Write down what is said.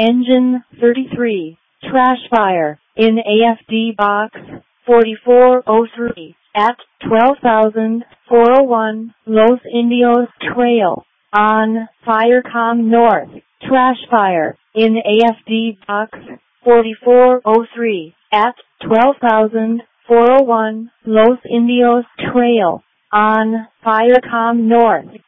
Engine 33, trash fire, in AFD Box 4403, at 12,401 Los Indios Trail, on Firecom North, trash fire, in AFD Box 4403, at 12,401 Los Indios Trail, on Firecom North.